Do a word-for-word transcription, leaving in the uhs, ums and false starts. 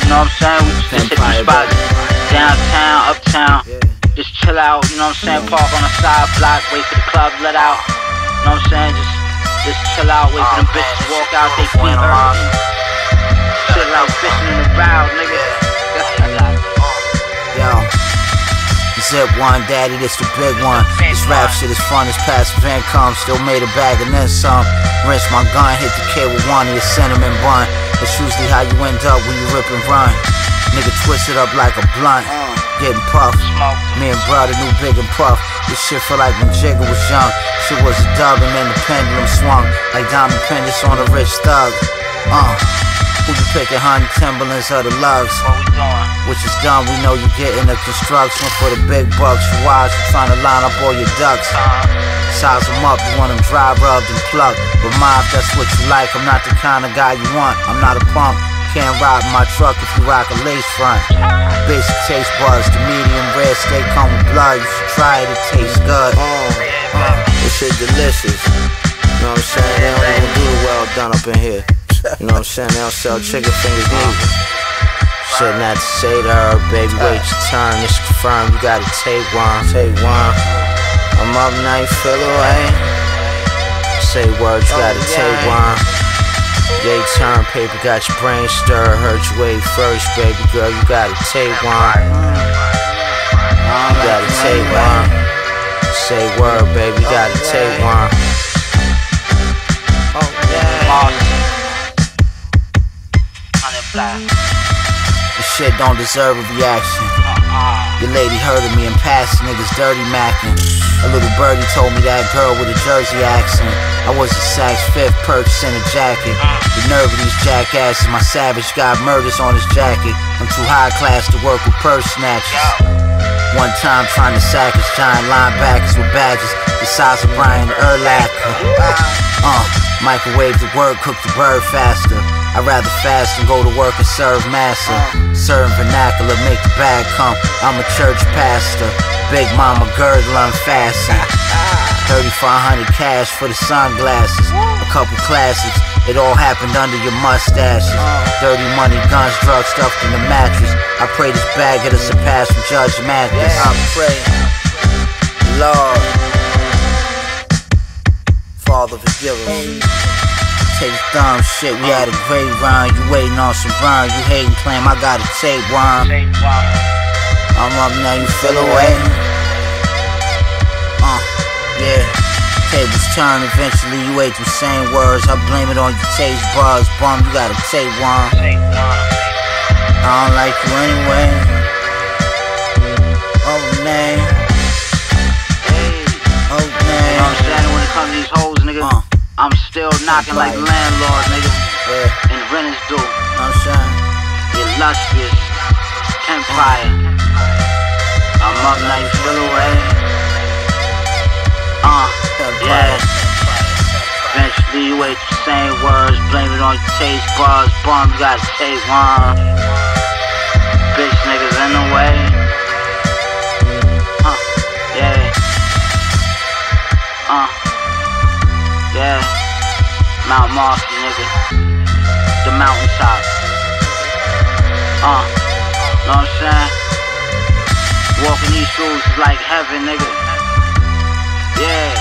You know what I'm saying? We just hit the spots downtown, uptown. Just chill out, you know what I'm saying? Park on the side block, wait for the club let out. You know what I'm saying? Just just chill out, wait for them bitches to walk out, they feet hurt. Shit like fishing in the bow, nigga. Yo, Zip one, daddy, this the big one. This rap shit is fun as passive income. Still made a bag and then some. Rinse my gun, hit the kid with one of your cinnamon bun. That's usually how you end up when you rip and run. Nigga twist it up like a blunt, getting puffed. Me and brother new big and puff. This shit feel like when Jigga was young. Shit was a dub and then the pendulum swung like diamond pendants on a rich thug. Uh, who you picking, honey? Timberlands or the lugs? Which is done, we know you getting the construction for the big bucks. You wise, you trying to line up all your ducks. Size them up, you want them dry rubbed and plugged. But ma, if that's what you like, I'm not the kind of guy you want. I'm not a pump, can't ride in my truck if you rock a lace front. Basic taste buds, the medium rare steak come with blood. You should try it, it tastes good. Oh, uh, this shit delicious. You know what I'm saying? They don't even do the well done up in here. You know what I'm saying? They don't sell chicken fingers neither. Shit not to say to her, baby, wait your turn. It's confirmed, you gotta take one. Take one. I'm up now, you feel away. Say words, you gotta take one. Yay, turn paper, got your brain stir. Heard you wait first, baby girl, you gotta take one. You gotta take one. Say word, baby, you gotta take one. Oh yeah. This shit don't deserve a reaction. Your lady heard of me and passed niggas dirty mackin'. A little birdie told me that girl with a Jersey accent. I was a Saks Fifth purchasing a jacket. The nerve of these jackasses, my savage got murders on his jacket. I'm too high class to work with purse snatchers. One time trying to sack us giant linebackers with badges the size of Brian Urlacher. Uh, microwave the word, cook the bird faster. I'd rather fast than go to work and serve massa. Serving vernacular, make the bag come. I'm a church pastor. Big mama girdle unfastened. thirty-five hundred cash for the sunglasses. A couple classics. It all happened under your mustaches. Dirty money, guns, drugs stuffed in the mattress. I pray this bag get us a pass from Judge Mathis. I pray, Lord, Father forgive us. Take the thumb shit, we had a great rhyme. You waiting on some burn, you hating, claim I gotta take one. I'm up now, you feel away. Uh, yeah. Tables turn, eventually you ate the same words. I blame it on your taste buds. Bum, you gotta take one. I don't like you anyway. Oh man. Oh man. You know what I'm saying? When it comes to these hoes, nigga, uh. I'm still knocking like the landlord, nigga. Yeah. And renters do. You know what I'm saying? Illustrious empire. I'm up now, you feel away. Uh, yeah. Eventually you ate the same words. Blame it on your taste buds. Bum, you gotta take one. Bitch niggas in the way. Uh, yeah. Uh. Yeah, Mount Marcy, nigga. The mountaintop. Uh, know what I'm saying? Walking these shoes is like heaven, nigga. Yeah.